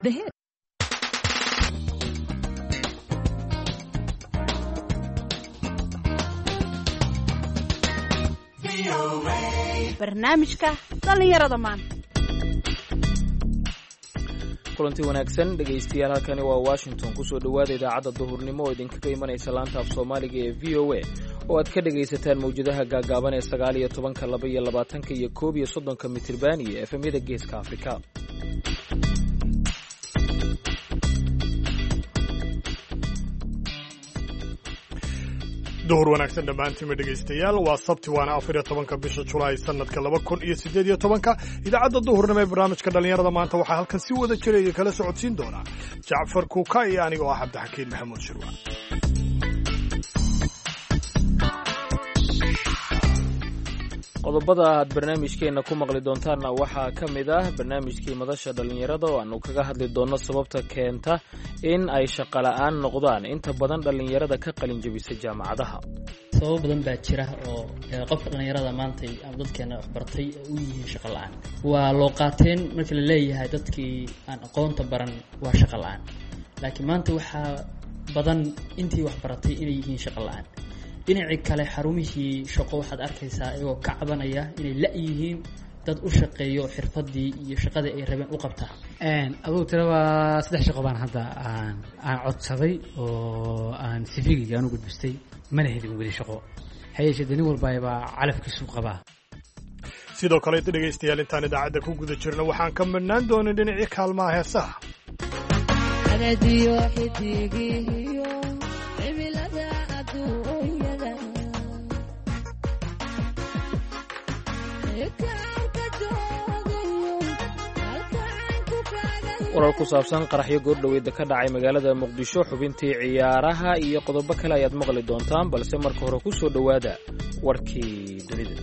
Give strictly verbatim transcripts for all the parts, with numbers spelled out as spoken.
The hit. Barnaamijka dhalinyarada maanta. kulanti wanaagsan dhegaystayaal, halkani waa Washington. kusoo dhawaada idaacadda duhurnimo oo idinkaga imanaysa laanta af Soomaaliga ee V O A oo aad ka dhagaysataan mawjadaha gaagaaban ee sagaal iyo tobanka, laba iyo labaatanka iyo koob iyo soddonka mitirban iyo F M-yada Geeska Afrika. duhur wanaagsan dhammaantiinma dhegaystayaal, waa sabti waana afar iyo tobanka bisha julaay sanadka laba kun iyo siddeed iyo tobanka. idaacadda duhurnimo ee barnaamijka dhallinyarada maanta waxaa halkan si wada jiraya kala socodsiin doonaa jacfar kuuka iyo aniga oo ah cabdixakiin maxamuud shirwa. qodobada aad barnaamijkeenna ku maqli doontaanna waxaa ka mid ah barnaamijkii madasha dhallinyarada oo aanu kaga hadli doonno sababta keenta in ay shaqola'aan noqdaan inta badan dhallinyarada ka qalin jebisa jaamacadaha. sababo badan baa jira oo qofka dhallinyarada maanta ama dadkeena waxbartay u yihiin shaqo la'aan. waa loo qaateen marka la leeyahay dadkii aan aqoonta baran waa shaqo la'aan, laakiin maanta waxaa badan intii waxbaratay inay yihiin shaqo la'aan. dhinacii kale xarumihii shaqo waxaad arkaysaa iyagoo ka cabanaya inay la-yihiin dad u shaqeeyo xirfadii iyo shaqadii ay rabeen u qabtaa. adugu tira waa saddex shaqo baan hadda aan aan codsaday oo aan sifigiga aan u gudbistay, mana helin weli shaqo. hayeeshee de nin walbaabaa calafkiisu qabaa. sidoo kale dhegaystayaal, intaan idaacadda ku guda jirno waxaan ka midhnaan doonin dhinacii kaalmaha heesaha. warar ku saabsan qaraxyo goordhoweeda ka dhacay magaalada muqdisho, xubintii ciyaaraha iyo qodobo kale ayaad maqli doontaan, balse marka hore ku soo dhowaada warkii dunida.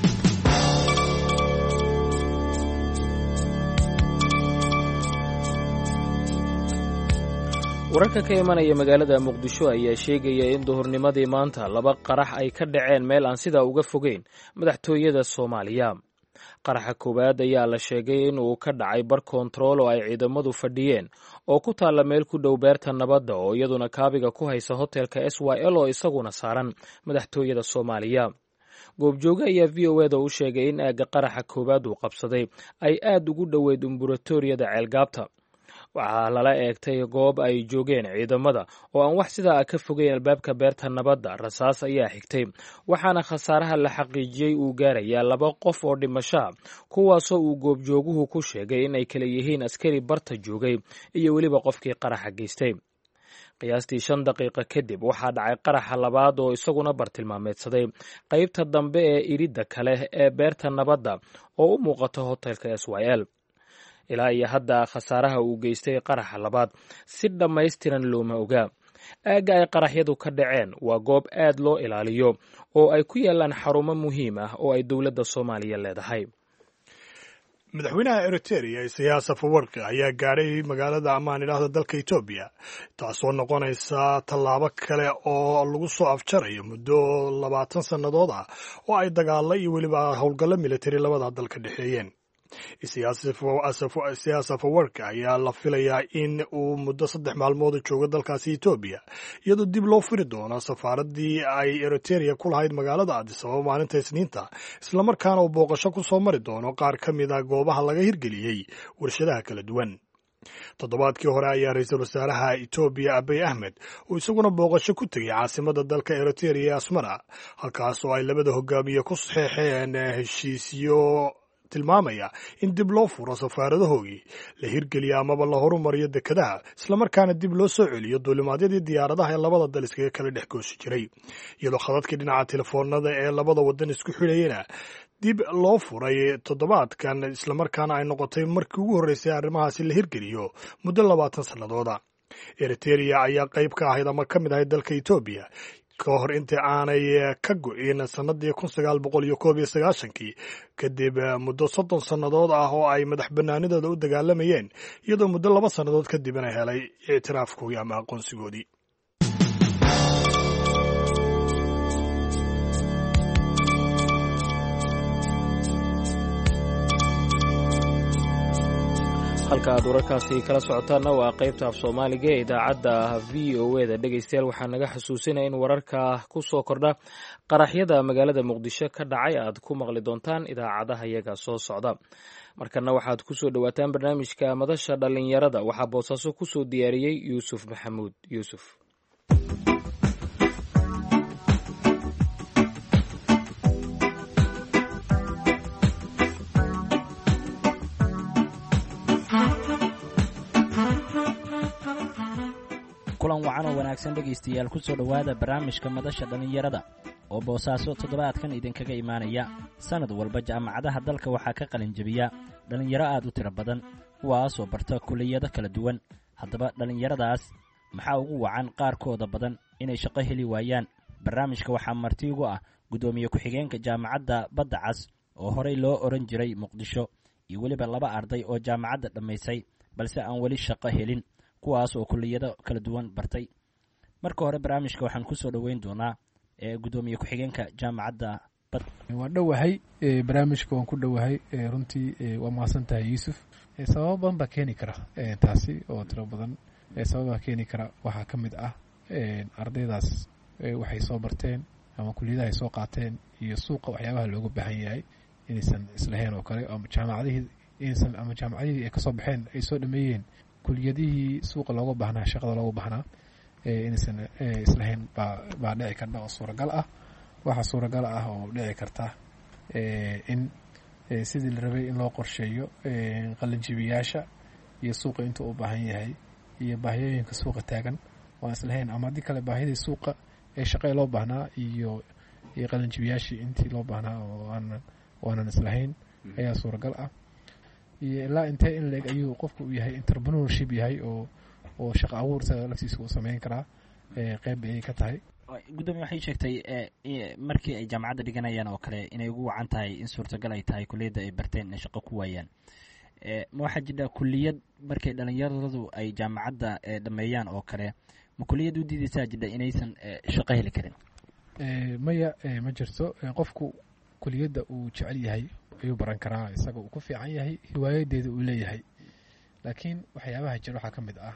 wararka ka imanaya magaalada muqdisho ayaa sheegaya in duhurnimadii maanta laba qarax ay ka dhaceen meel aan sidaa uga fogeyn madaxtooyada Soomaaliya. qaraxa koowaad ayaa la sheegay in uu ka dhacay bar kontarool oo ay ciidamadu fadhiyeen oo ku taalla meel ku dhow beerta nabadda oo iyaduna kaabiga ku haysa hotelka S Y L oo isaguna saaran madaxtooyada Soomaaliya. goobjooge ayaa V O A-da u sheegay in aagga qaraxa koowaad uu qabsaday ay aad ugu dhoweyd umburatoriyada ceelgaabta. waxaa lala eegtay goob ay joogeen ciidamada oo aan wax sidaa ah ka fogeyn albaabka beerta nabadda. rasaas ayaa xigtay, waxaana khasaaraha la xaqiijiyey uu gaarayaa laba qof oo dhimashaa, kuwaasoo uu goobjooguhu ku sheegay in ay kala yihiin askari barta joogay iyo weliba qofkii qaraxa geystay. qiyaastii shan daqiiqo kadib waxaa dhacay qaraxa labaad oo isaguna bartilmaameedsaday qaybta dambe ee iridda kale ee beerta nabadda oo u muuqata hotelka S Y L. ilaa iyo hadda khasaaraha uu geystay qaraxa labaad si dhammaystiran looma ogaa. aagga ay qaraxyadu ka dhaceen waa goob aad loo ilaaliyo oo ay ku yaalaan xarumo muhiim ah oo ay dowladda Soomaaliya leedahay. madaxweynaha Eritrea Isaias Afwerki ayaa gaadhay magaalada ammaan idhaahda dalka Etoobiya, taasoo noqonaysa tallaabo kale oo lagu soo afjarayo muddo labaatan sannadood ah oo ay dagaalo iyo weliba howlgallo militari labada dal ka dhexeeyeen. Isaias Afwerki ayaa la filayaa in uu muddo saddex maalmood joogo dalkaasi Etoobiya, iyadoo dib loo furi doono safaaradii ay Eritrea ku lahayd magaalada Addis Ababa maalinta Isniinta, islamarkaana uu booqasho ku soo mari doono qaar ka mid a goobaha laga hirgeliyey warshadaha kala duwan. toddobaadkii hore ayaa ra-iisul wasaaraha Etoobiya Abiy Ahmed uu isaguna booqasho ku tegey caasimada dalka Eritrea ee Asmara, halkaas oo ay labada hogaamiye ku saxeexeen heshiisyo tilmaamaya in dib loo furo safaaradahoogii, la hirgeliyo amaba la horumariyo dekedaha, islamarkaana dib loo soo celiyo duulimaadyadii diyaaradaha ee labada dal iskaga kala dhex goosi jiray, iyadoo khadadkii dhinaca telefoonada ee labada wadan isku xidhayena dib loo furay toddobaadkan, islamarkaana ay noqotay markii ugu horreysay arrimahaasi la hirgeliyo muddo labaatan sannadooda. Eritrea ayaa qayb ka ahayd ama ka mid ahayd dalka Etoobiya ka hor intii aanay ka go-in sannadii kun sagaal boqol iyo koob iyo sagaashankii, kadib muddo soddon sannadood ah oo ay madax banaanidooda u dagaalamayeen, iyadoo muddo laba sannadood kadibna helay ictiraafkoodii ama aqoonsigoodii. halka aad wararkaasi kala socotaanna waa qaybta af soomaaliga ee idaacadda v o e da dhegaystayaal waxaa naga xusuusinaya in wararka ku soo kordha qaraxyada magaalada muqdisho ka dhacay aad ku maqli doontaan idaacadaha iyaga soo socda markana waxaad ku soo dhowaataan barnaamijka madasha dhallinyarada waxaa boosaaso ku soo diyaariyey yuusuf maxamuud yuusuf. kulan wacan oo wanaagsan dhegaystayaal ku soo dhowaada barnaamijka madasha dhallinyarada oo boosaaso toddobaadkan idinkaga imaanaya sannad walba jaamacadaha dalka waxaa ka qalin jebiya dhallinyaro aad u tiro badan kuwaasoo barta kuliyado kala duwan. haddaba dhallinyaradaas maxaa ugu wacan qaarkooda badan inay shaqo heli waayaan? barnaamijka waxaa marti ugu ah guddoomiye ku-xigeenka jaamacadda badda cas oo horey loo odhan jiray muqdisho iyo weliba laba arday oo jaamacadda dhammaysay balse aan weli shaqo helin kuwaas oo kuliyado kala duwan bartay. marka hore barnaamijka waxaan ku soo dhoweyn doonaa guddoomiye ku-xigeenka jaamacadda bad. waan dhowahay barnaamijka waan ku dhowahay runtii waa mahadsan tahay yuusuf. sababo badan baa keeni kara taasi oo tiro badan. sababaa keeni kara waxaa ka mid ah ardaydaas waxay soo barteen ama kuliyadaha ay soo qaateen iyo suuqa waxyaabaha looga baahan yahay inaysan islahayn oo kale ama jaamacadihii inaysan ama jaamacadihii ay ka soo baxeen ay soo dhameeyeen kuliyadihii suuqa looga baahnaa shaqada looga baahnaa inaysan islahayn baa baa dhici karta oo suuragal ah. waxaa suuragal ah oo dhici karta in sidii la rabay in loo qorsheeyo qalinjibiyaasha iyo suuqa intuu u baahan yahay iyo baahiyooyinka suuqa taagan waan islahayn ama haddii kale baahidii suuqa ee shaqee loo baahnaa iyo iyo qalinjibiyaashii intii loo baahnaa oo aanan waanan islahayn ayaa suuragal ah. iyo ilaa intee in leeg ayuu qofku u yahay entrepreneurship yahay oo oo shaqo abuurta laftiisa uu samayn karaa qeyb ayay ka tahay. guddoomiye waxay sheegtay markii ay jaamacadda dhiganayaan oo kale inay ugu wacan tahay in suurtagal ay tahay kuliyadda ay barteen inay shaqo ku waayaan. ma waxaa jira kuliyad markay dhallinyaradu ay jaamacadda dhameeyaan oo kale ma kuliyad u diidaysaa jidha inaysan shaqo heli karin? maya ma jirto. qofku kuliyadda uu jecel yahay ayuu baran karaa isaga uu ku fiican yahay hiwaayadeeda uu leeyahay. laakiin waxyaabaha jira waxaa ka mid ah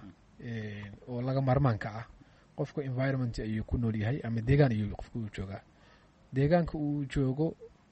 oo laga maarmaanka ah qofka environment ayuu ku nool yahay ama deegaan ayuu qofku uu joogaa. deegaanka uu joogo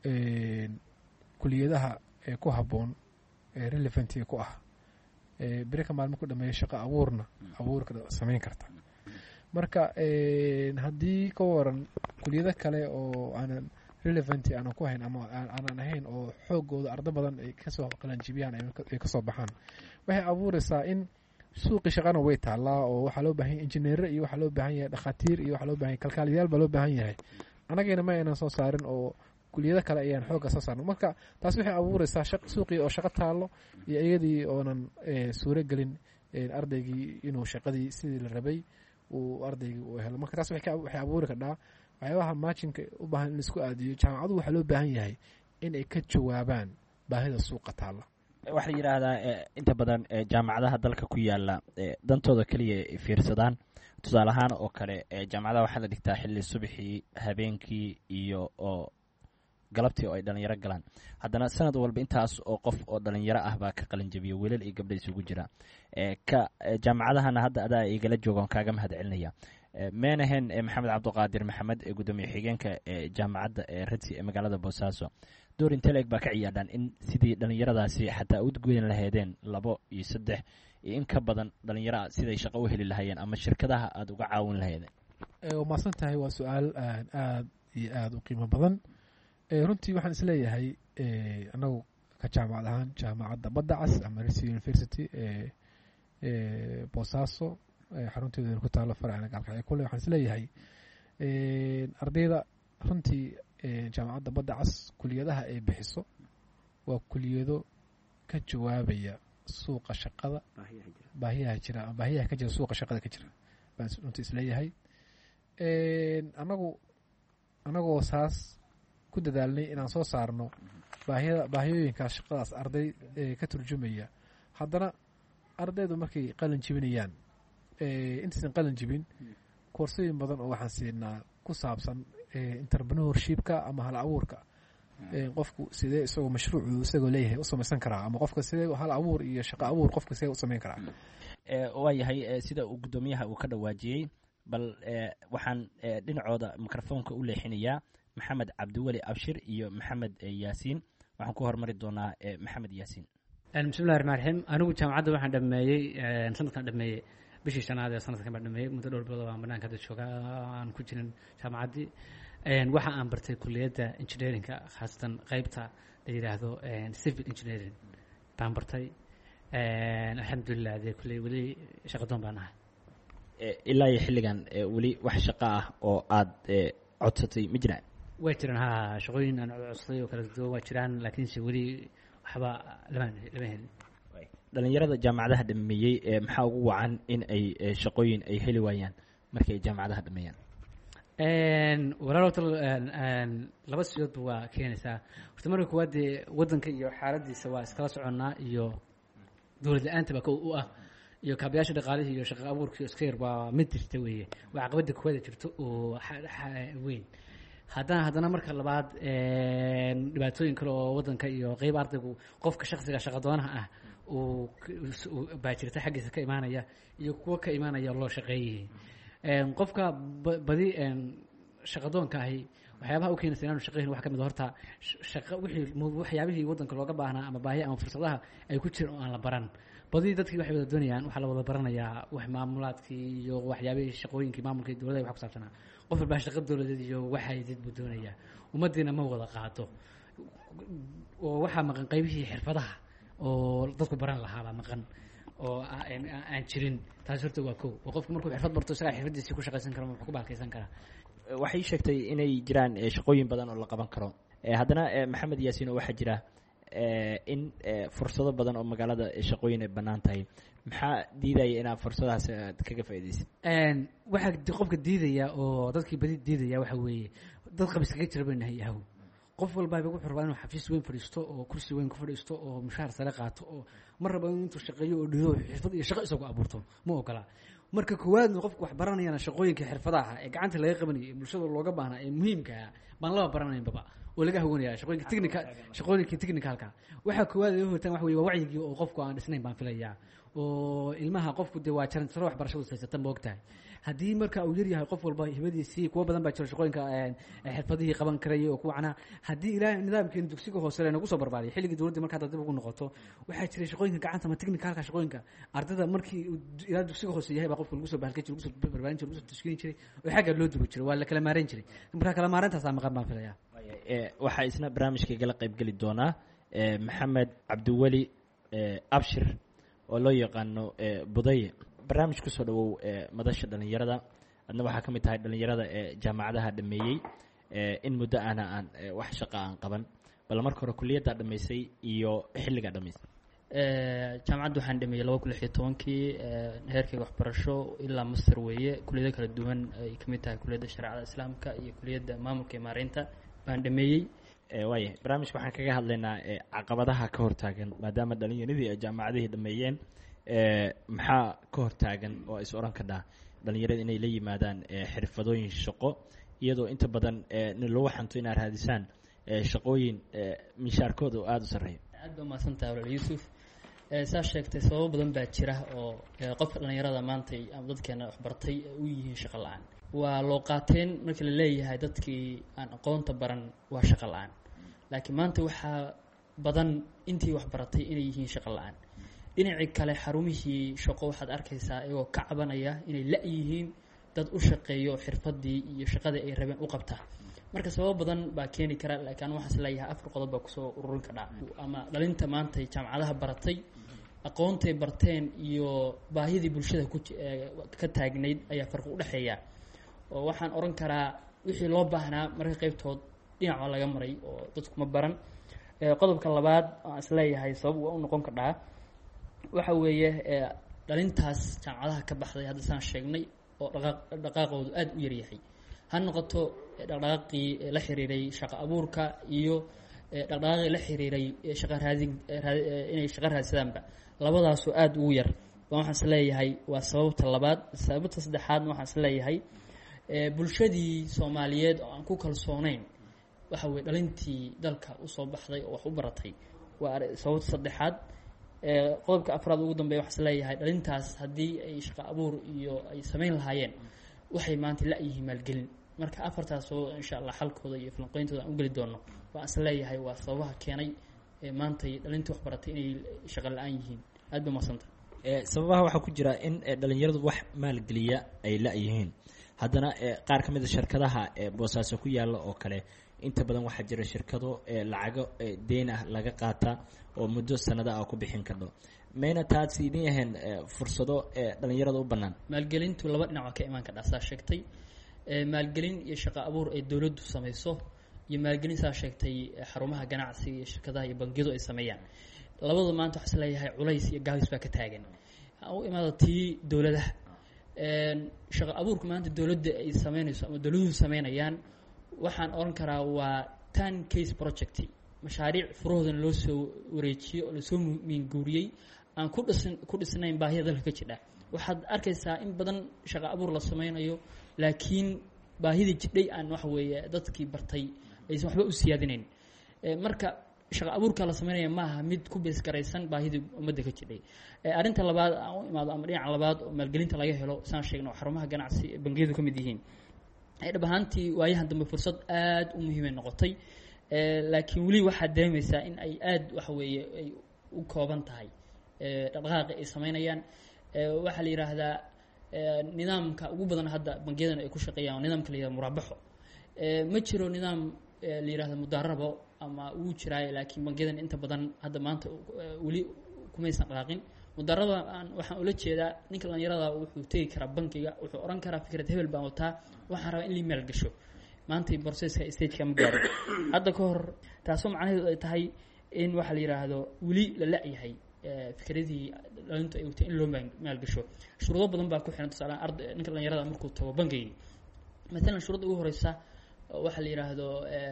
kuliyadaha ku habboon relevant ku ah beri ka maalmo ku dhameeya shaqo abuurna abuur samayn karta. marka haddii ka waran kuliyado kale oo aanan relevant aanan ku hayn ama aanan ahayn oo xoogooda ardo badan ay kasoo qalanjibiyaan ay kasoo baxaan waxay abuuraysaa in suuqi shaqana way taallaa oo waxaa loo baahan yahay injineero iyo waxaa loo baahan yahay dhakhaatiir iyo waxaa loo baahan yahay kalkaaliyaal baa loo baahan yahay. anagayna ma aynan soo saarin oo kuliyado kale ayaan xoogga soo saarno. marka taas waxay abuuraysaa suuqii oo shaqo taallo iyo iyadii oonan suuro gelin ardaygii inuu shaqadii sidii la rabay uu ardaygii uu helo. marka taas waxay abuuri kardhaa waxyaabaha maajinka u baahan in laisku aadiyo. jaamacaduhu waxaa loo baahan yahay in ay ka jawaabaan baahida suuqa taalla. waxaa la yidhaahdaa inta badan jaamacadaha dalka ku yaala dantooda keliya ay fiirsadaan. tusaale ahaan oo kale jaamacadaha waxaa la dhigtaa xilli subaxii habeenkii iyo oo galabtii oo ay dhalinyaro galaan. haddana sanad walba intaas oo qof oo dhalinyaro ah baa ka qalin jabiya wiilal iyo gabdha isugu jira. ka jaamacadahana hadda adaa igala joogaan kaaga mahad celinaya. meenahen maxamed cabdiqaadir maxamed ee guddoomiye xigeenka jaamacadda ee radsi ee magaalada boosaaso door intee leeg baa ka ciyaadhaan in sidii dhallinyaradaasi xataa u goyn lahaydeen labo iyo saddex iyo in ka badan dhallinyara siday shaqo u heli lahaayeen ama shirkadaha aada uga caawin lahaydeen? waa mahadsan tahay. waa su-aal aada iyo aada u qiimo badan. runtii waxaan isleeyahay anagu ka jaamacad ahaan jaamacadda badda cas ama radsi university ee boosaaso xarunteeda ku taalo farcana gaalkacyo kule waxaan isleeyahay ardayda runtii jaamacadda badda cas kuliyadaha ay bixiso waa kuliyado ka jawaabaya suuqa shaqada baahiyaha jira baahiyaha ka jira suuqa shaqada ka jira baan runtii isleeyahay. anagu anagoo saas ku dadaalnay inaan soo saarno baahiyada baahiyooyinkaas shaqadaas arday ka turjumaya. haddana ardaydu markay qalin jibinayaan intaysan qalin jibin koorsooyin badan oo waxaan siinaa ku saabsan entrepreneurshipka ama hal abuurka qofku sidee isagoo mashruucu isagoo leeyahay u samaysan karaa ama qofka sidee hal abuur iyo shaqo abuur qofka sidee u samayn karaa? waa yahay sida uu guddoomiyaha uu ka dhawaajiyey, bal waxaan dhinacooda mikrofoonka u leexinayaa maxamed cabdiweli abshir iyo maxamed yaasiin. waxaan ku hormari doonaa maxamed yaasiin. bismillahi raxmaan raxiim. anigu jaamacadda waxaan dhameeyey sanadkan dhameeyey bishii shanaad ee sanadkan baan dhameeyey. muddo dhowr bilood baan banaanka hadda jooga aan ku jirin jaamacaddii. waxa aan bartay kuliyadda engineeringa, khaasatan qeybta la yidhaahdo civil engineering baan bartay. alxamdulilah dee kulley weli shaqadoon baan ahay. ilaa iyo xilligan weli wax shaqo ah oo aada codsatay ma jiraan? way jiraan ha shaqooyin aan codsaday oo kala duwan waa jiraan, laakiinse weli waxba lama lama helin. dhalinyarada jaamacadaha dhameeyey maxaa ugu wacan in ay shaqooyin ay heli waayaan markay jaamacadaha dhameeyaan? walaal horta laba sidoodba waa keenaysaa. horta marka kuwaad dee waddanka iyo xaaladiisa waa iskala soconnaa, iyo dowlad la-aanta baa kow u ah, iyo kaabayaasha dhaqaalihii iyo shaqo abuurkii iska yar baa mid jirta weeye. waa caqabadda kuwaada jirto oo weyn. haddana haddana marka labaad dhibaatooyin kale oo waddanka iyo qeyb ardaygu qofka shaksiga shaqadoonaha ah uu baa jirta xaggiisa ka imaanaya iyo kuwa ka imaanaya loo shaqeeyay. qofka badi shaqadoonka ahi waxyaabaha u keenaysa inaanu shaqeyn wax ka mid horta shaqa wixii waxyaabihii waddanka looga baahnaa ama baahi ama fursadaha ay ku jiraan oo aan la baran. badi dadkii waxay wada doonayaan waxaa la wada baranayaa wax maamulaadkii iyo waxyaabihii shaqooyinkii maamulkii dowladda wax ku saabsanaa. qof walbaa shaqa dowladeed iyo waxay dad buu doonayaa. ummaddiina ma wada qaado oo waxaa maqan qaybihii xirfadaha oo dadku baran lahaabaa maqan oo aan jirin. taas horta waa kow. oo qofku markuu xirfad barto isagaa xirfadiisii ku shaqaysan karo, wax ku baalkaysan karaa. waxay sheegtay inay jiraan shaqooyin badan oo la qaban karo. haddana maxamed yaasiin oo waxaa jira in fursado badan oo magaalada shaqooyin ay bannaan tahay. maxaa diidaya inaad fursadahaas aad kaga faa'iidaysid? waxaa qofka diidaya oo dadkii badi diidaya waxa weeye dad qabiskaga jira bay nahay yahow. qof walbaaba wuxuu rabaa inuu xafiis weyn fadhiisto oo kursi weyn ku fadhiisto oo mushaar sare qaato, oo mar raba intuu shaqeeyo oo dhido xirfad iyo shaqo isagu abuurto ma ogola. marka koowaadna qofku wax baranayana shaqooyinka xirfadaha ee gacanta laga qabanayay ee bulshada looga baahnaa ee muhiimka ah baan laba baranaynbaba oo laga hawanaya shaqooyinka technical shaqooyinka technicalka. waxaa koowaad ay hortaan wax weeye waa wacyigii oo qofku aan dhisnayn baan filayaa. oo ilmaha qofku dee waa jarantaro waxbarashadu haysata ma ogtahay. haddii marka uu yar yahay qof walba hibadiisii kuwa badan baa jiro shaqooyinka xirfadihii qaban karayay oo kuwacna. haddii ilaahay nidaamkeena dugsiga hoose nagu soo barbaariyay xilligii dowladda markaa dib ugu noqoto, waxaa jiray shaqooyinka gacanta ama technicalka shaqooyinka ardayda markii ilaa dugsiga hoose yahay baa qofka lagu soo bahalkay jiray, lagu soo barbaarin jiray, lagu soo tashkiilin jiray oo xagga loo dubi jiray. waa la kala maareyn jiray. marka kala maareyntaasaa maqan baan filayaa. waxaa isna barnaamijka igala qayb geli doonaa maxamed cabdiweli abshir oo loo yaqaano budaye. barnaamij kusoo dhawow madasha dhalinyarada. adna waxaa ka mid tahay dhalinyarada ee jaamacadaha dhameeyey in muddo ana aan wax shaqa aan qaban. bal marka hore kuliyaddaa dhamaysay iyo xilligaa dhamaysay? jaamacadda waxaan dhameeyey laba kun lix iyo tobankii heerkayga waxbarasho ilaa master weeye. kuliyado kala duwan ay ka mid tahay kuliyadda shareecada islaamka iyo kuliyadda maamulka iyo maareynta baan dhameeyey. waaya barnaamijka waxaan kaga hadlaynaa caqabadaha ka hortaagan maadaama dhalinyaradii ay jaamacadihii dhameeyeen. maxaa ka hortaagan oo is oran kadhaa dhalinyarada inay la yimaadaan xirfadooyin shaqo, iyadoo inta badan lagu xanto inaad raadisaan shaqooyin mishaarkooda oo aada u sarreeya? aad baa mahadsantahay walaal yuusuf. saa sheegtay sababo badan baa jira oo qofka dhalinyarada maanta ama dadkeena waxbartay u yihiin shaqo la-aan. waa loo qaateen markii la leeyahay dadkii aan aqoonta baran waa shaqo la-aan, laakiin maanta waxaa badan intii waxbaratay inay yihiin shaqo la-aan. dhinacii kale xarumihii shaqo waxaad arkaysaa iyagoo ka cabanaya inay la-yihiin dad u shaqeeyo xirfadii iyo shaqadii ay rabeen u qabta. marka sababo badan baa keeni kara, laakiin anu waxaas leeyahay afar qodob baa kusoo ururin kadhaa. ama dhalinta maanta jaamacadaha baratay aqoontay barteen iyo baahidii bulshada ku ka taagnayd ayaa farqi u dhexeeya. oo waxaan oran karaa wixii loo baahnaa marka qaybtood dhinaca laga maray oo dadku ma baran. qodobka labaad aan is leeyahay sabab waa u noqon kadhaa waxa weeye dhalintaas jaamacadaha ka baxday hadda saan sheegnay oo dhaqaaqoodu aada u yaryahay. ha noqoto dhaqdhaqaaqii la xiriiray shaqo abuurka iyo dhaqdhaqaaqii la xiriiray shaqa raadin inay shaqo raadsadaanba, labadaasoo aada ugu yar. waxaan is leeyahay waa sababta labaad. sababta saddexaadna waxaan is leeyahay bulshadii soomaaliyeed oo aan ku kalsoonayn waxa weye dhalintii dalka usoo baxday oo wax u baratay waa sababta saddexaad. qodobka afraad ugu dambeeya waxaa is leeyahay dhalintaas haddii ay shaqo abuur iyo ay samayn lahaayeen waxay maanta la-yihiin maalgelin. marka afartaas oo insha allah xalkooda iyo falanqeyntooda aan u geli doono waan is leeyahay waa sababaha keenay maantay dhalintii wax baratay inay shaqo la-aan yihiin. aad ba mahadsanta. sababaha waxaa ku jira in dhalinyaradu wax maalgeliya ay la-yihiin, haddana qaar ka mid a shirkadaha boosaaso ku yaalla oo kale inta badan waxaa jira shirkado lacago deyn ah laga qaata oo muddo sanada ah ku bixin kardo. mayna taasi idin yahayn fursado dhalinyarada u bannaan? maalgelintu laba dhinac waa ka imaan kadhaa saa sheegtay. maalgelin iyo shaqo abuur ay dowladdu samayso iyo maalgelin saa sheegtay xarumaha ganacsiga iyo shirkadaha iyo bangiyadu ay sameeyaan. labada maanta waxaa is leeyahay culays iyo gaabis baa ka taagan. u imaada tii dowladaha shaqo abuurka maanta dowladda ay sameynayso ama dowladuhu sameynayaan waxaan oran karaa waa tan case project, mashaariic furahoodan loo soo wareejiyey oo lasoo miinguuriyey aan ku dhisan ku dhisnayn baahida dalka ka jidha. waxaad arkaysaa in badan shaqo abuur la sameynayo laakiin baahidii jidhay aan waxa weeye dadkii bartay aysan waxba u siyaadinayn. marka shaqo abuurka la sameynaya maaha mid ku beesgaraysan baahidii ummadda ka jidhay. arrinta labaad aan u imaado ama dhinaca labaad oo maalgelinta laga helo saan sheegno xarumaha ganacsi bangiyadu ka mid yihiin. dhab ahaantii waayahan dambe fursad aad u muhiimay noqotay, laakiin weli waxaad dareemaysaa in ay aad waxa weeye ay u kooban tahay dhaqdhaqaaqi ay sameynayaan. waxaa la yidhaahdaa nidaamka ugu badan hadda bangiyadan ay ku shaqeeyaan nidaamka la yihahdo muraabaxo. ma jiro nidaam la yihahdo mudaarabo ama uu jiraayo, laakiin bangiyadan inta badan hadda maanta weli kumaysan dhaqaaqin. mudaarada aan waxaan ula jeedaa ninka dhalinyarada wuxuu tegi karaa bankiga, wuxuu oran karaa fikrad hebel baan wataa, waxaan rabaa in lii meel gasho. maanta processka stageka ma gaaro. hadda ka hor taasoo macnaheedu ay tahay in waxaa la yidhaahdo weli la la-yahay fikradii dhalintu ay watay in loo maalgasho. shuruudo badan baa ku xiran. tusaale arday ninka dhalinyarada markuu tago bangigii maalan shuruudda ugu horeysa waxaa la yidhaahdo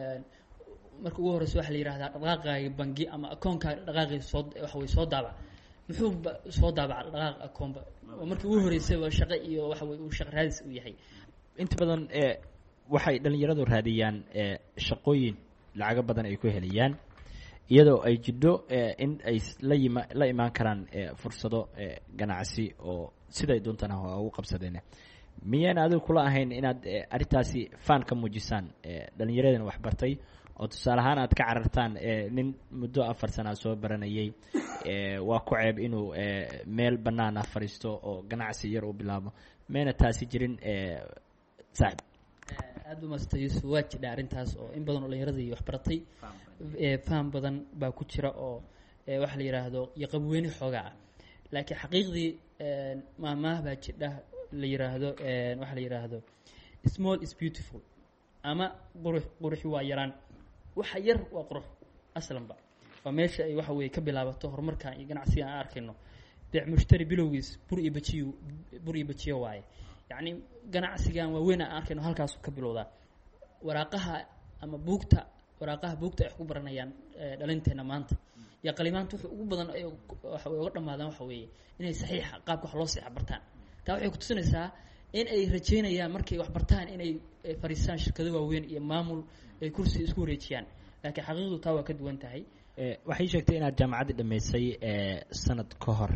marka ugu horeysa waxaa la yihahdaa dhaqaaqaaga bangi ama akoonkaaga dhaqaaqii soo waxa way soo daabac muxuu soo daabaca dhaqaaq akoonba oo markii ugu horeysayba shaqo iyo waxa way uu shaqo raadis u yahay. inta badan waxay dhalinyaradu raadiyaan shaqooyin lacago badan ay ku helayaan iyadoo ay jidho in ay la yima la imaan karaan fursado ganacsi oo siday doontana ugu qabsadeen. miyaan adigu kula ahayn inaad arrintaasi faan ka muujisaan dhalinyaradan wax bartay oo tusaale ahaan aad ka carartaan nin muddo afar sana soo baranayay waa ku ceeb inuu meel bannaan ah fadhiisto oo ganacsi yar u bilaabo? mayna taasi jirin saaxib? aad u maasta yuusuf, waa jidha arrintaas oo in badan oo dhalinyaradii wax baratay faham badan baa ku jira oo waxa la yidhaahdo iyo qabweyne xoogaa ah. laakiin xaqiiqdii maahmaah baa jidha la yiraahdo waxa la yiraahdo small is beautiful ama qurux qurux waa yaraan. waxa yar waa qurux aslanba. waa meesha ay waxa weeye ka bilaabato horumarka iyo ganacsiga aan arkayno. beec mushtari bilowgiis bur iyo bajiyo bur iyo bajiyo waaye. yacni ganacsigan waa weyn aan arkayno halkaas ka bilowdaa. waraaqaha ama buugta waraaqaha buugta ay ku baranayaan dhalinteena maanta iyo qalimaanta wuxuu ugu badan ay waxa way uga dhamaadaan waxa weeye inay saxiixa qaabka wax loo saxiix bartaan. taa waxay ku tusinaysaa in ay rajeynayaan markay wax bartaan inay fariistaan shirkado waaweyn iyo maamul ay kursi isku wareejiyaan. laakiin xaqiiqdu taa waa ka duwan tahay. waxay sheegtay inaad jaamacadda dhammaysay sanad ka hor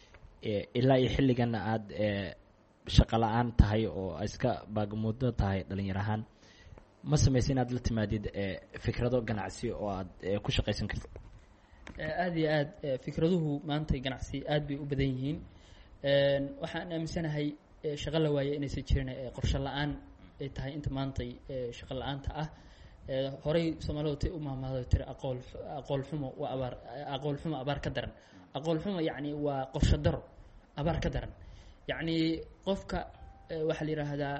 ilaa iyo xilliganna aad shaqo la-aan tahay oo iska baagamuudo tahay dhalinyar ahaan. ma samaysa inaad la timaadid fikrado ganacsi oo aad ku shaqaysan kartid? aada iyo aad fikraduhu maanta ganacsi aad bay u badan yihiin. waxaan aaminsanahay shaqo la waaye inaysan jirin qorshe la-aan ay tahay inta maantay shaqo la-aanta ah. horey soomaalidu tay u mahmaado tiri aqool aqool xumo waa abaar aqool xumo abaar ka daran. aqool xumo yacni waa qorshe daro abaar ka daran. yacni qofka waxaa la yidhaahdaa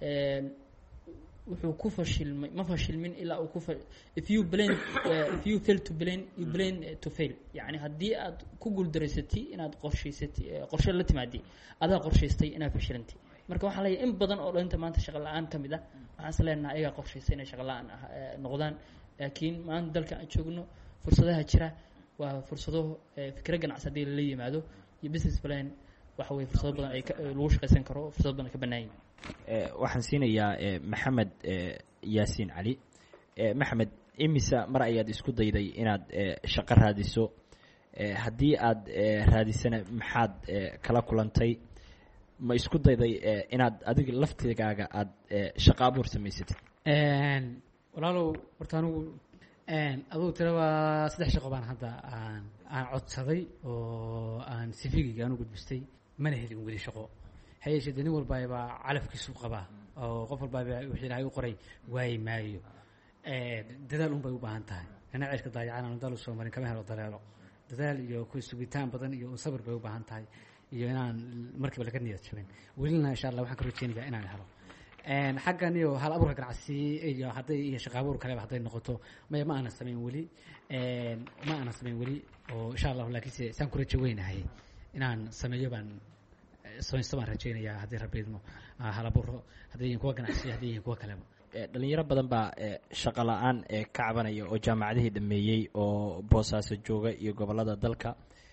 wuxuu ku fashilmay ma fashilmin ilaa uu ku if you plan uh, if you fail to plan you plan to fail. yacni haddii aad ku guuldareysatay inaad qorshaysatay qorshe la timaadi adaa qorshaystay inaad fashilantay. marka waxaa leeyahay in badan oo dhalinta maanta shaqo la-aan ka mid ah waxaan is leenahay ayagaa qorshaystay inay shaqo la-aan noqdaan. laakiin maanta dalka aan joogno fursadaha jira waa fursado fikro ganacsi haddii lala yimaado iyo business plan waxa weye fursado badan ay lagu shaqaysan karo fursado badan ka bannaan yihin. waxaan siinayaa maxamed yaasiin cali. maxamed imisa mar ayaad isku dayday inaad shaqo raadiso haddii aad raadisana maxaad kala kulantay ma isku dayday inaad adiga laftigaaga aad shaqo abuur samaysatid walaalow horta anigu adugu tira waa saddex shaqo baan hadda aan aan codsaday oo aan sifigiga aan u gudbistay mana helin weli shaqo ha yeeshee nin walbaaba calafkiisu qabaa oo qof walbaaba wixii ilaahay u qoray waayi maayo dadaal un bay u baahan tahay nina ceelka daayacana dadaal u soo marin kama helo daleelo dadaal iyo ku sugitaan badan iyo sabir bay u baahan tahay iyo inaan markiiba laga niyad jabin welina insha allah waxaan ka rajeynayaa inaan helo xaggan iyo hal abuurka ganacsi iyo hadday iyo shaqo abuur kaleba hadday noqoto maya ma aanan samayn weli ma aanan samayn weli oo insha allahu laakiinse saan ku rajo weynahay inaan sameeyo baan samaysto baan rajeynayaa haddii rabbi idmo hal abuur hadday yihiin kuwa ganacsi hadday yihiin kuwa kaleba dhalinyaro badan baa shaqo la-aan ka cabanaya oo jaamacadihii dhameeyey oo boosaaso jooga iyo gobolada dalka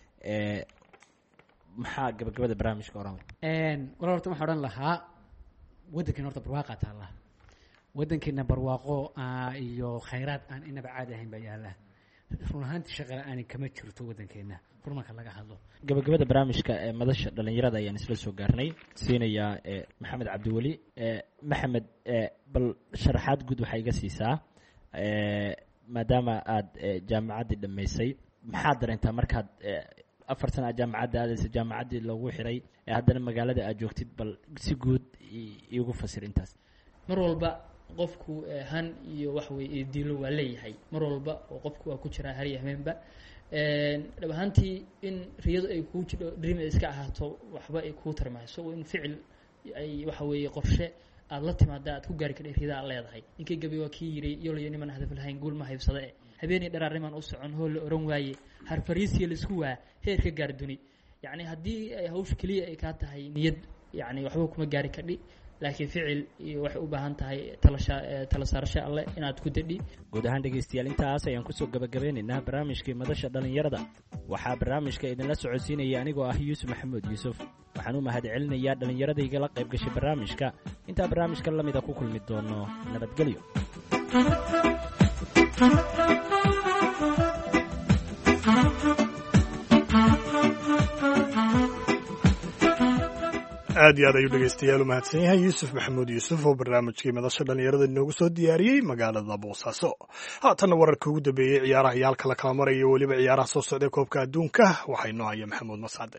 maxaa gabagabada barnaamijka oran walaal horta waxaan odhan lahaa waddankeena horta barwaaqaa taalla waddankeena barwaaqo iyo khayraad aan inaba caadi ahayn baa yaalla run ahaantii shaqa la-aani kama jirto waddankeena furmanka laga hadlo gabagabada barnaamijka madasha dhalinyarada ayaan isla soo gaarnay siinayaa maxamed cabdiweli maxamed bal sharaxaad guud waxaa iga siisaa maadaama aad jaamacaddii dhammaysay maxaad dareentaa markaad afar sana aad jaamacadda aadaysa jaamacaddii loogu xiray haddana magaalada aad joogtid bal si guud iigu fasir intaas mar walba qofku han iyo wax weye diilo waa leeyahay mar walba oo qofku waa ku jiraa har iyo hameenba dhab ahaantii in riyadu ay kuu jidho dream ay iska ahaato waxba ay kuu tarmayso in ficil ay waxa weeye qorshe aad la timaada aad ku gaari kadhay riyada aad leedahay ninkii gabi waa kii yiray yolayo niman hadaf lahayn guul ma haybsada e habeenii dharaarniman u socon hool la oran waaye harfariisiya laisku waa heer ka gaar duni yacni haddii ay hawsha keliya ay kaa tahay niyad yacni waxba kuma gaari kadhi laakiin ficil iyo waxay u baahan tahay talasha tala saarasho alle inaad ku dadhi guud ahaan dhegaystayaal intaas ayaan kusoo gabagabeynaynaa barnaamijkii madasha dhalinyarada waxaa barnaamijka idinla socodsiinaya anigoo ah yuusuf maxamuud yuusuf waxaan u mahad celinayaa dhallinyaradayga la qayb gashay barnaamijka intaa barnaamijka lamida ku kulmi doono nabadgelyo aad iyo aad ayuu dhegaystayaal u mahadsan yahay yuusuf maxamuud yuusuf oo barnaamijkii madasha dhalinyarada inoogu soo diyaariyey magaalada boosaaso haatanna wararka ugu dambeeyey ciyaaraha iyo halka la kala maraya weliba ciyaaraha soo socday koobka adduunka waxaa inoo haya maxamuud mascade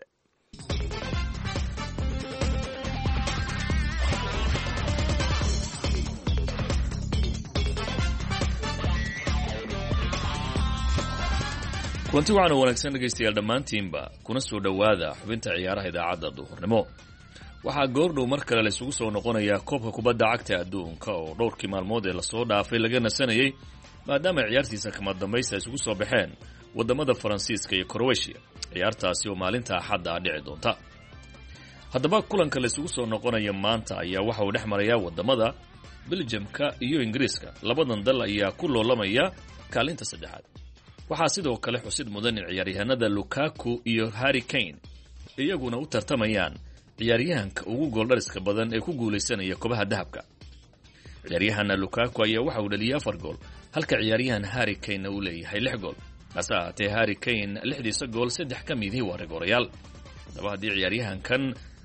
kulanti waxaana wanaagsan dhegaystayaal dhammaantiinba kuna soo dhowaada xubinta ciyaaraha idaacadda duhurnimo waxaa goordhow mar kale laysugu soo noqonayaa koobka kubadda cagta adduunka oo dhowrkii maalmood ee lasoo dhaafay laga nasanayey maadaama ciyaartiisa kama dambaysta isugu soo baxeen waddamada faransiiska iyo kroweshiya ciyaartaasi oo maalinta axadda ah dhici doonta haddaba kulanka laysugu soo noqonaya maanta ayaa waxa uu dhex marayaa waddamada beljamka iyo ingiriiska labadan dal ayaa ku loolamaya kaalinta saddexaad waxaa sidoo kale xusid mudan in ciyaaryahanada lukaku iyo harry kane iyaguna u tartamayaan ciyaaryahanka ugu gooldhariska badan ee ku guulaysanaya kobaha dahabka ciyaaryahana lukaku ayaa waxa uu dhaliyay afar gool halka ciyaaryahan harry kane uu leeyahay lix gool hase ahaatee harry kane lixdiisa gool saddex ka midii waa rigoorayaal haddaba haddii ciyaaryahankan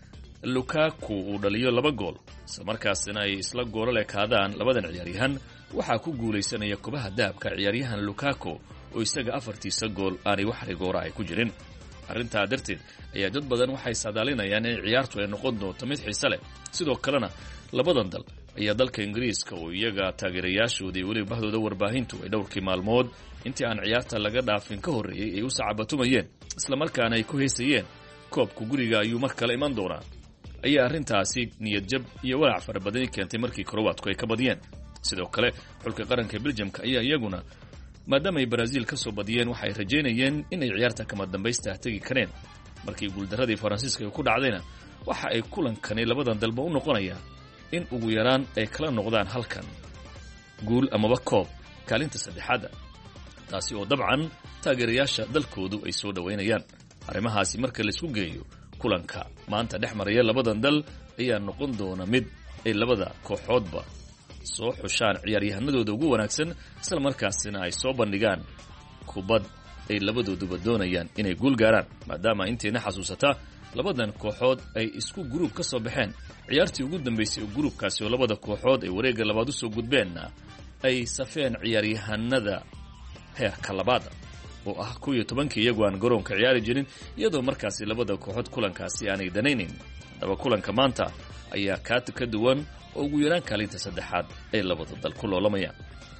lukaku uu dhaliyo laba gool isla markaasina ay isla goolo lekaadaan labadan ciyaaryahan waxaa ku guulaysanaya kobaha dahabka ciyaaryahan lukaku oo isaga afartiisa gool aanay wax rigoora ay ku jirin arrintaa darteed ayaa dad badan waxay saadaalinayaan in ciyaartu ay noqon doonto mid xiise leh sidoo kalena labadan dal ayaa dalka ingiriiska oo iyaga taageerayaashooda iyo weliba bahdooda warbaahintu ay dhowrkii maalmood intii aan ciyaarta laga dhaafin ka horreeyey ay u sacabatumayeen islamarkaana ay ku heysayeen koobku guriga ayuu mar kale iman doonaa ayaa arrintaasi niyad jab iyo walaac fara badani keentay markii korowaadku ay ka badiyeen sidoo kale xulka qaranka beljamka ayaa iyaguna maadaama ay baraaziil ka soo badiyeen waxay rajaynayeen inay ciyaarta kama dambaysta tegi kareen markii guuldaradii faransiiska ay ku dhacdayna waxa ay kulankani labadan dalba u noqonayaan in ugu yaraan ay kala noqdaan halkan guul amaba koob kaalinta saddexaadda taasi oo dabcan taageerayaasha dalkoodu ay soo dhowaynayaan arrimahaasi marka laisku geeyo kulanka maanta dhex maraya labadan dal ayaa noqon doona mid ay labada kooxoodba soo xushaan ciyaaryahanadooda ugu wanaagsan isla markaasina ay soo bandhigaan kubad ay labadooduba doonayaan inay guul gaaraan maadaama intayna xasuusataa labadan kooxood ay isku gruub ka soo baxeen ciyaartii ugu dambaysay oo gruubkaasi oo labada kooxood ay wareegga labaad u soo gudbeenna ay safeen ciyaaryahanada heerka labaada oo ah kow iyo tobankii iyagu aan garoonka ciyaari jirin iyadoo markaasi labada kooxood kulankaasi aanay danaynayn haddaba kulanka maanta ayaa kaa ka duwan oo ugu yaraan kaalinta saddexaad ay labada dal ku loolamayaan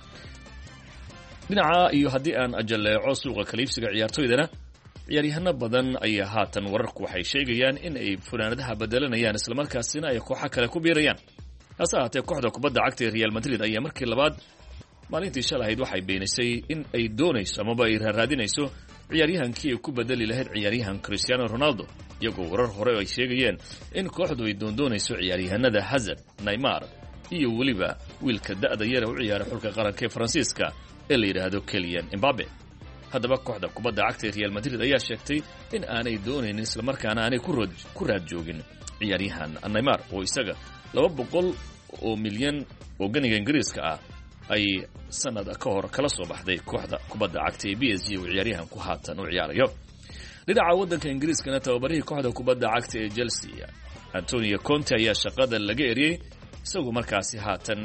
dhinaca iyo haddii aan ajaleeco suuqa kaliibsiga ciyaartoydana ciyaaryahano badan ayaa haatan wararku waxay sheegayaan in ay funaanadaha bedelanayaan islamarkaasina ay kooxo kale ku biirayaan hase ahaatee kooxda kubadda cagta ee real madrid ayaa markii labaad maalintii shalahayd waxay beenisay in ay doonayso amaba ay raaraadinayso ciyaaryahankii ay ku bedeli lahayd ciyaaryahan cristiano ronaldo iyagoo warar hore ay sheegayeen in kooxdu ay doondoonayso ciyaaryahanada hazard neymar iyo weliba wiilka da'da yara u ciyaara xulka qaranka ee faransiiska ee la yidhaahdo Kylian Mbappe haddaba kooxda kubadda cagta ee Real Madrid ayaa sheegtay in aanay doonaynin isla markaana aanay ku raad joogin ciyaaryahan Neymar oo isaga laba boqol oo milyan oo ganiga Ingiriiska ah ay sanad ka hor kala soo baxday kooxda kubadda cagta ee B S G oo ciyaaryahan ku haatan u ciyaarayo dhinaca waddanka Ingiriiskana tababarihii kooxda kubadda cagta ee Chelsea Antonio Conte ayaa shaqada laga eriyay isagoo markaasi haatan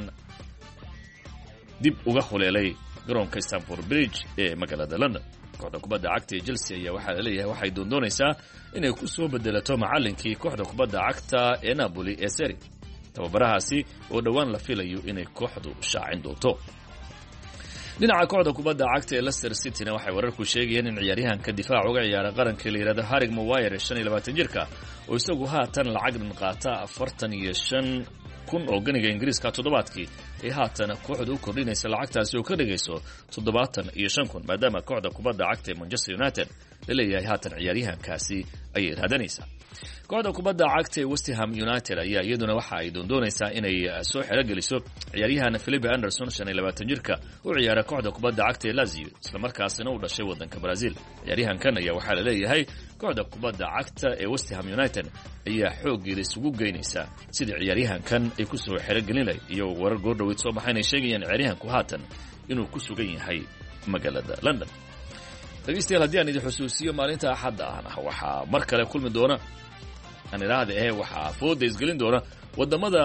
dib uga huleelay garoonka Stamford Bridge ee magaalada London kooxda kubadda cagta ee Chelsea ayaa waxaa la leeyahay waxay doondoonaysaa inay ku soo bedelato macallinkii kooxda kubadda cagta ee Napoli ee Serie tababarahaasi oo dhawaan la filayo inay kooxdu shaacin doonto dhinaca kooxda kubadda cagta ee Leicester City-na waxay wararku sheegayeen in ciyaaryahanka difaac uga ciyaara qaranka la yiraahdo Harry Maguire shan iyo labaatan jirka oo isagu haatan lacag dhan qaata afartan iyo shan kun oo ganiga Ingiriiska toddobaadkii ee haatan kooxdu u kordhinaysa lacagtaasi oo ka dhigayso toddobaatan iyo shan kun maadaama kooxda kubadda cagta ee Manchester United la leeyahay haatan ciyaaryahankaasi ay raadanaysaa kooxda kubadda cagta ee West Ham United ayaa iyaduna waxa ay doondoonaysaa inay soo xiro geliso ciyaaryahan Felipe Anderson shan iyo labaatan jirka oo ciyaara kooxda kubadda cagta ee Lazio isla markaasina u dhashay waddanka Brazil ciyaaryahankan ayaa waxaa la leeyahay kooxda kubadda cagta ee West Ham United ayaa xooggeeda isugu geynaysa sidii ciyaaryahankan ay ku soo xiro gelin lahayd iyo warar goordhoweed soo baxaynay sheegayaan ciyaaryahanku haatan inuu ku sugan yahay magaalada London dhageystayaal haddii aan idin xusuusiyo maalinta axadda ahna waxaa mar kale kulmi doona aan idhaahda eh waxaa fooda isgelin doona wadamada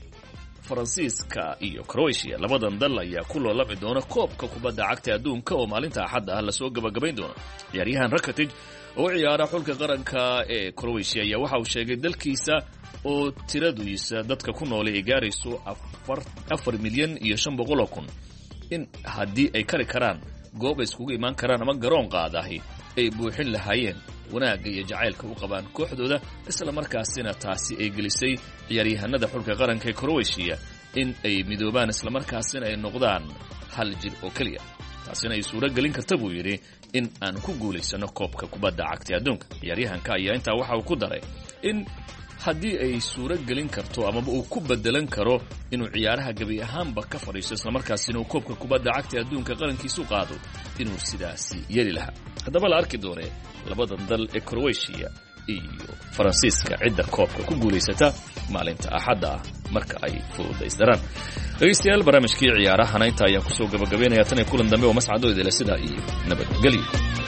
Faransiiska iyo Croatia labadan dal ayaa ku loolami doona koobka kubadda cagta adduunka oo maalinta axadda ah la soo gabagabayn doona ciyaaryahan Rakitic oo ciyaara xulka qaranka ee Croatia ayaa waxa uu sheegay dalkiisa oo tiradiisa dadka ku nool ay gaarayso afar milyan iyo shan boqol oo kun in haddii ay kari karaan goob iskugu imaan karaan ama garoon qaadahi ay buuxin lahaayeen wanaagga iyo jacaylka u qabaan kooxdooda isla markaasina taasi ay gelisay ciyaaryahanada xulka qaranka ee Croatia in ay midoobaan isla markaasina ay noqdaan hal jir oo kaliya taasina ay suura gelin karta buu yiri in aan ku guuleysano koobka kubadda cagta adduunka ciyaaryahanka ayaa intaa waxa uu ku daray in haddii ay suura gelin karto ama uu ku bedelan karo inuu ciyaaraha gabi ahaanba ka fariisto isla markaasina uu koobka kubadda cagta adduunka qarankiisu qaado inuu sidaasi yeli lahaa haddaba la arki doonee labadan dal ee Croatia iyo Faransiiska cidda koobka ku guuleysata maalinta axadda ah marka ay fududaystaan dhageystayaal barnaamijkii ciyaaraha inta ayaan ku soo gabagabeynaya tan kulan dambe oo mas'aadooda la sida iyo nabadgelyo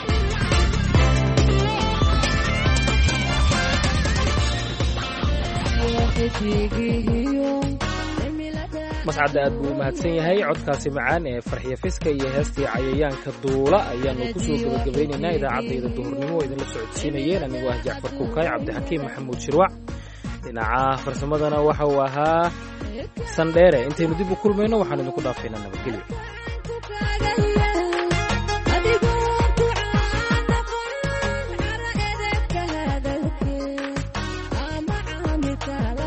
mascadda aad buu u mahadsan yahay codkaasi macaan ee farxiya fiska iyo heestii cayayaanka duula ayaanu ku soo gabagabaynaynaa idaacaddayda duhurnimo oo idinla socodsiinayeen anigoo ah jacfar kuukay cabdixakiim maxamuud shirwac dhinaca farsamadana waxa uu ahaa sandheere intaynu dib u kulmayno waxaan idinku dhaafaynaa nabadgelyo Thank you.